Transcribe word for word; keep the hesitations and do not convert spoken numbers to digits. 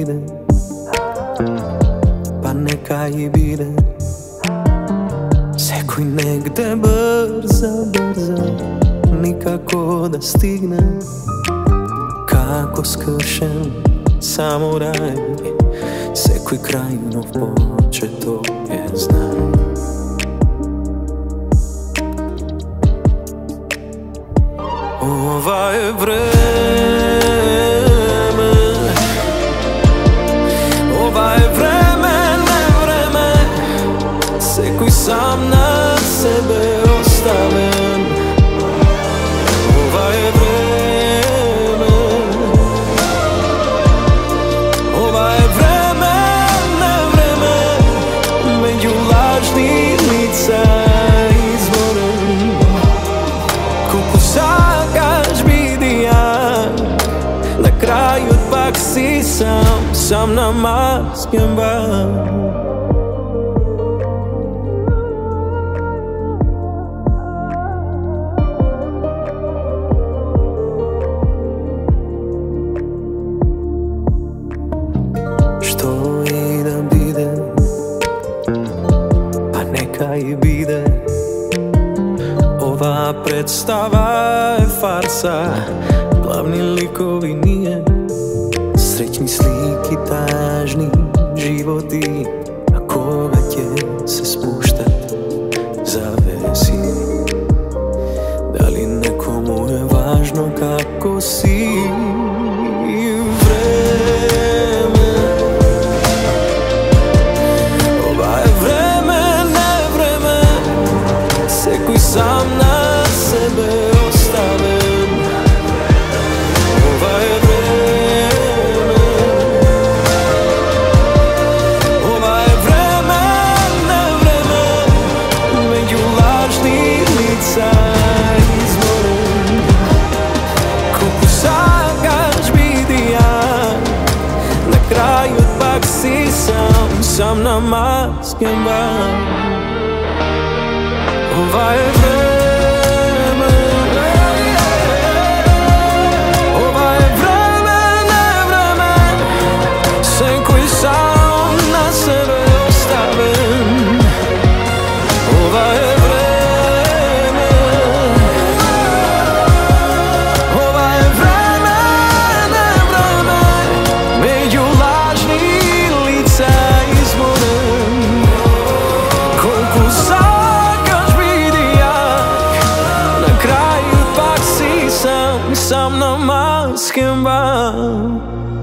ide, pa neka i bide. Sekuj negde brza, brza, nikako da stigne. Kako skršen samuraj, sekuj krajinov počet, to je znam. Ova je vreme, ova je vreme, ne vreme, sekuj sam na sebe ostavljen. Ova je vreme, ova je vreme, ne vreme, među lažnih lica izboren. Koliko sakaš biti ja, na kraju pak si sam, sam na maskem ban. Što i da bide, pa neka i bide. Ova predstava je farsa, glavni likovi nije. Srećni sliki, tažni životi, na koga će se spuštat zavesi. Da li nekomu je važno kako si? Vreme, ova je vreme, ne vreme, sekuj sam na sebe ostavljen. Ova je vreme, ova je vreme, ne vreme, među lažnih lica izboren. Koliko sakaš biti ja, na kraju pak si sam, sam na maskem ban. Ova je vreme, ova je vreme, ne vreme, sekuj sam na sebe ostavljen. Ova je vreme, ova je vreme, ne vreme, među lažnih lica izboren. Koliko sakaš biti jak, na kraju pak si sam, sam na maskem ban.